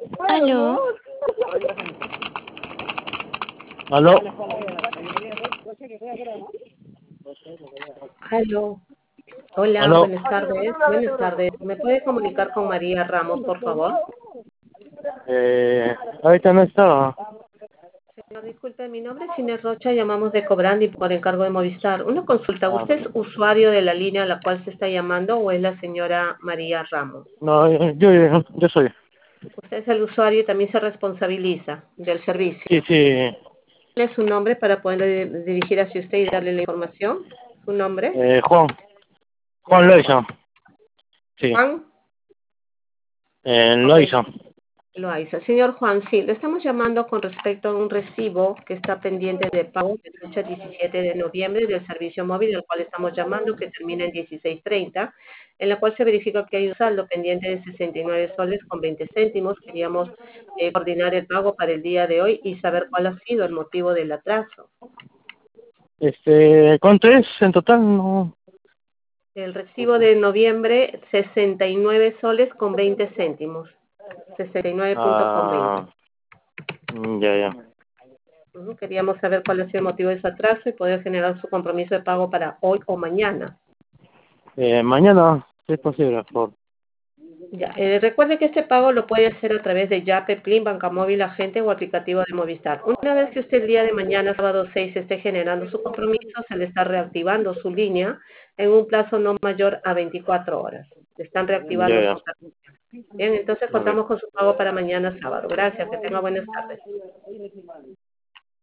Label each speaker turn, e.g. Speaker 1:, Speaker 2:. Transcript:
Speaker 1: Aló,
Speaker 2: ¿Aló?
Speaker 3: Aló. Hola,
Speaker 2: ¿Aló?
Speaker 3: buenas tardes. Buenas tardes. ¿Me puede comunicar con María Ramos, por favor?
Speaker 2: Ahorita no estaba.
Speaker 3: Señor, disculpe, mi nombre es Inés Rocha, llamamos de Cobrandi por encargo de Movistar. Una consulta,
Speaker 2: Ah,
Speaker 3: ¿usted es usuario de la línea a la cual se está llamando o es la señora María Ramos?
Speaker 2: no, yo soy.
Speaker 3: Usted es el usuario y también se responsabiliza del servicio.
Speaker 2: Sí, sí.
Speaker 3: ¿Cuál es su nombre para poder dirigir hacia usted y darle la información? ¿Su nombre?
Speaker 2: Juan Loiza. Sí,
Speaker 3: Juan. Ok.
Speaker 2: Loiza.
Speaker 3: Loaiza. Señor Juan, sí, le estamos llamando con respecto a un recibo que está pendiente de pago de fecha 17 de noviembre del servicio móvil, al cual estamos llamando, que termina en 16:30, en la cual se verifica que hay un saldo pendiente de 69 soles con 20 céntimos. Queríamos coordinar el pago para el día de hoy y saber cuál ha sido el motivo del atraso.
Speaker 2: ¿Cuánto es en total? No.
Speaker 3: El recibo de noviembre, 69 soles con 20 céntimos. 69 puntos con 20.
Speaker 2: Ah, ya, ya.
Speaker 3: Queríamos saber cuál ha sido el motivo de su atraso y poder generar su compromiso de pago para hoy o mañana.
Speaker 2: Mañana, si es posible, por.
Speaker 3: Ya, recuerde que este pago lo puede hacer a través de Yape, Plin, Banca Móvil, Agente o aplicativo de Movistar. Una vez que usted el día de mañana, sábado 6, esté generando su compromiso, se le está reactivando su línea en un plazo no mayor a 24 horas. Le están
Speaker 2: Ya,
Speaker 3: reactivando
Speaker 2: ya.
Speaker 3: su servicio. Bien, entonces
Speaker 2: Ok.
Speaker 3: contamos con su pago para mañana sábado. Gracias, que tenga buenas tardes.